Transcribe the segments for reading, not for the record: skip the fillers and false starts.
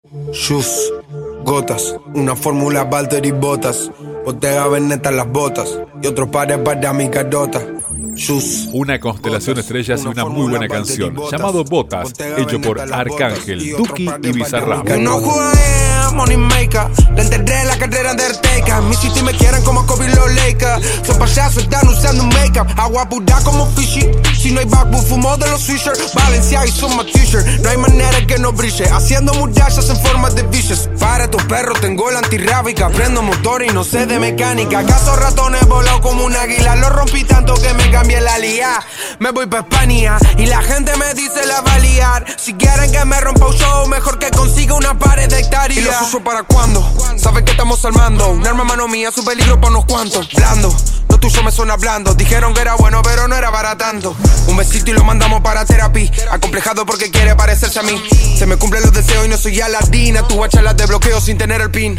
Shoes, gotas, una fórmula Valtteri Bottas, Bottega Veneta en las botas y otros pares para mi carota. Shoes, una constelación de estrellas y una muy buena canción, llamado Botas, hecho por Arcángel, Duki y Bizarrap. Money maker, le enterré la carrera de Arteca. En mi city me quieren como Kobe los Lakers. Son payasos, están usando make-up. Agua pura como Fishy. Si no hay backwood, fumo de los Swishers. Valencia y son my t-shirt. No hay manera que no brille. Haciendo murallas en forma de biches. Para tus perros tengo la antirrábica. Prendo motor y no sé de mecánica. Acaso ratones volado como un águila. Lo rompí tanto que me cambié la lía. Me voy pa' España y la gente me dice la va a liar. Si quieren que me rompa un show, mejor que consiga una pared de hectáreas. ¿Uso para cuándo? Saben que estamos armando un arma mano mía, su peligro para unos cuantos. Blando, lo tuyo me suena blando. Dijeron que era bueno, pero no era para tanto. Un besito y lo mandamos para terapia. Acomplejado porque quiere parecerse a mí. Se me cumplen los deseos y no soy Aladina. Tu guachala de bloqueo sin tener el pin.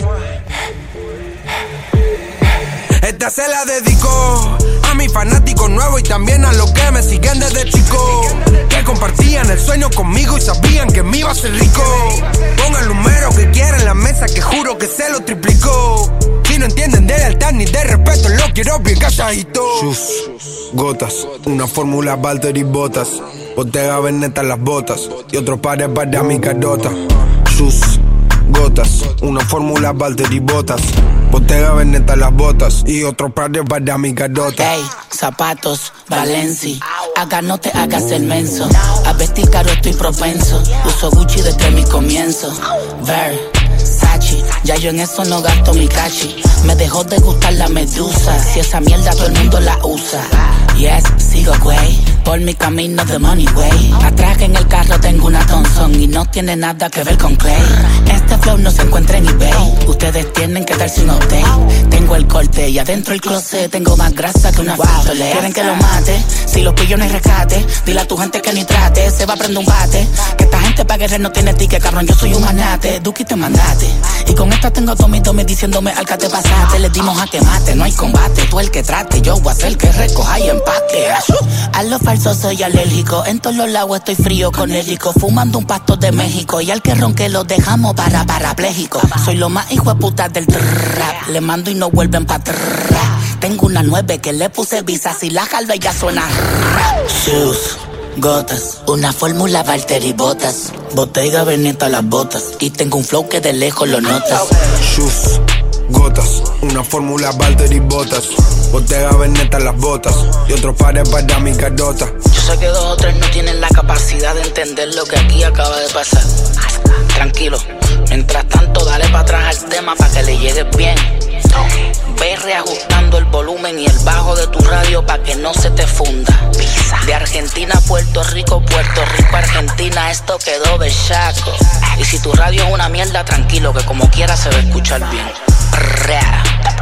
Esta se la dedico a mis fanáticos nuevos y también a los que me siguen desde chico, que compartían el sueño conmigo y sabían que me iba a ser rico. Pongan el número que quieran en la mesa, que juro que se lo triplicó. Si no entienden de lealtad ni de respeto, lo quiero bien calladito. Shoes, gotas, una fórmula Valtteri Bottas, Bottega Veneta en las botas y otros pares para mi carota. Shoes, gotas, una fórmula Valtteri Bottas, Bottega Veneta en las botas y otros pares para mi carota. Ey, zapatos, Valenci, acá no te hagas el menso. A vestir caro estoy propenso. Uso Gucci desde mi comienzo. Versace, ya yo en eso no gasto mi cachi. Me dejó de gustar la medusa. Si esa mierda todo el mundo la usa. Yes, sigo güey, por mi camino de money way. Atrás en el carro tengo una Thompson y no tiene nada que ver con Clay. Este flow no se encuentra en eBay. Ustedes tienen que darse un update. Tengo el corte y adentro el closet tengo más grasa que una fácil. Quieren que lo mate, si los pillo no hay rescate. Dile a tu gente que ni trate, se va a prender un bate. Que esta gente pa' guerrer no tiene ticket, cabrón, yo soy un manate. Duki te mandate, y con esta tengo a Tommy diciéndome al que te pasaste. Les dimos a que mate, no hay combate. Tú el que trate, yo voy a hacer que recoja y empate. A lo falso soy alérgico, en todos los lados estoy frío con el rico. Fumando un pasto de México y al que ronque lo dejamos parapléjico. Soy lo más hijo de puta del trap, le mando y no vuelven pa' atrás. Tengo una 9 que le puse visa, si la jalve ya suena rap. Shoes, gotas, una fórmula Valtteri Bottas, Bottega Veneta las botas y tengo un flow que de lejos lo notas. Shoes, gotas, una fórmula Valtteri Bottas, Bottega Veneta en las botas y otros pares para mi carota. Yo sé que 2 o 3 no tienen la capacidad de entender lo que aquí acaba de pasar. Tranquilo, mientras tanto dale para atrás al tema para que le llegues bien. Ve reajustando el volumen y el bajo de tu radio para que no se te funda. De Argentina a Puerto Rico, Argentina, esto quedó bellaco. Y si tu radio es una mierda, tranquilo que como quiera se va a escuchar bien.